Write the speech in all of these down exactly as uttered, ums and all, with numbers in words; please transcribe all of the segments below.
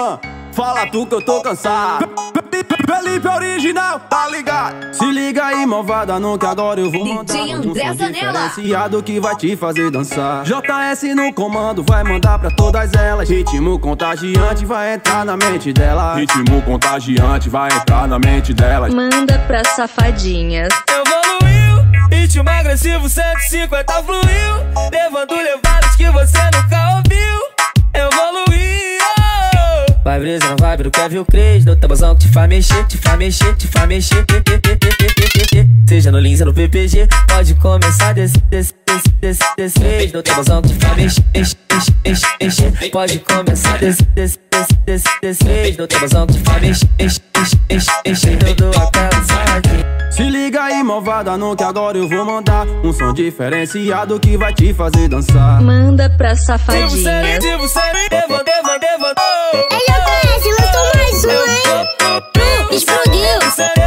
Ah, fala tu que eu tô cansado. Felipe original, tá ligado? Se liga aí, malvada, não que agora eu vou mandar D J André um som Zanella diferenciado que vai te fazer dançar. J S no comando, vai mandar pra todas elas. Ritmo contagiante vai entrar na mente delas. Ritmo contagiante vai entrar na mente delas. Manda pra safadinhas. Evoluiu, ritmo agressivo cento e cinquenta fluiu, levando levadas que você nunca ouviu. Evoluiu. Vai brisa na vibe do Kevin Cres, no tabuzão que te faz mexer, te faz mexer, te faz mexer. Seja no Lins ou no P P G, pode começar desse, desse, desse, desse, desse vez. No tabuzão que te faz mexer, mexer, mexer, mexer. Pode começar desse, desse, desse, desse, desse vez. No tabuzão que te faz mexer, mexer, mexer, mexer. Todo a casa. Se liga aí, malvada, não que agora eu vou mandar um som diferenciado que vai te fazer dançar. Manda pra safadinhas. Devo ser, devo, devo, devo. Ei, J S, lançou mais um, hein? Hum, explodiu.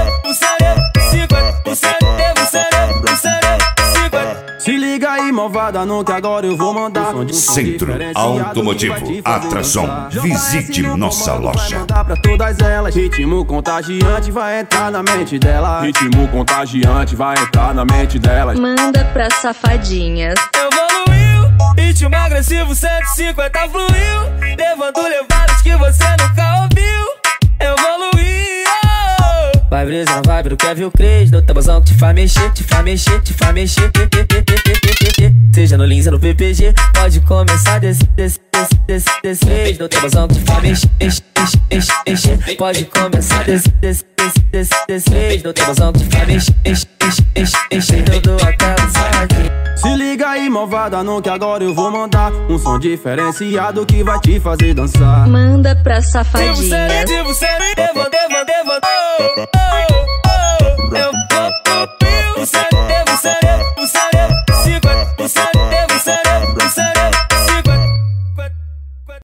Se liga aí, malvada, não que agora eu vou mandar um som Centro Automotivo Atração. Visite nossa loja. Mandar pra todas elas. Ritmo contagiante vai entrar na mente delas. Ritmo contagiante vai entrar na mente delas. Manda pra safadinhas. Evoluiu, ritmo agressivo cento e cinquenta fluiu, levando levadas que você nunca ouviu. Evoluiu. Vai brisa na vibe do Kevin Cres, no tabuzão que te faz mexer, te faz mexer, te faz mexer. Seja no Lins ou no P P G, pode começar desse, desse, desse, desse, desse vez. No tabuzão que te faz mexer, mexer, mexer, mexer. Pode começar desse, desse, desse, desse, desse vez. No tabuzão que te faz mexer, mexer, mexer, mexer. Todo a casa. Se liga aí, malvada, não que agora eu vou mandar um som diferenciado que vai te fazer dançar. Manda pra safadinhas. Devo ser, devo ser, devo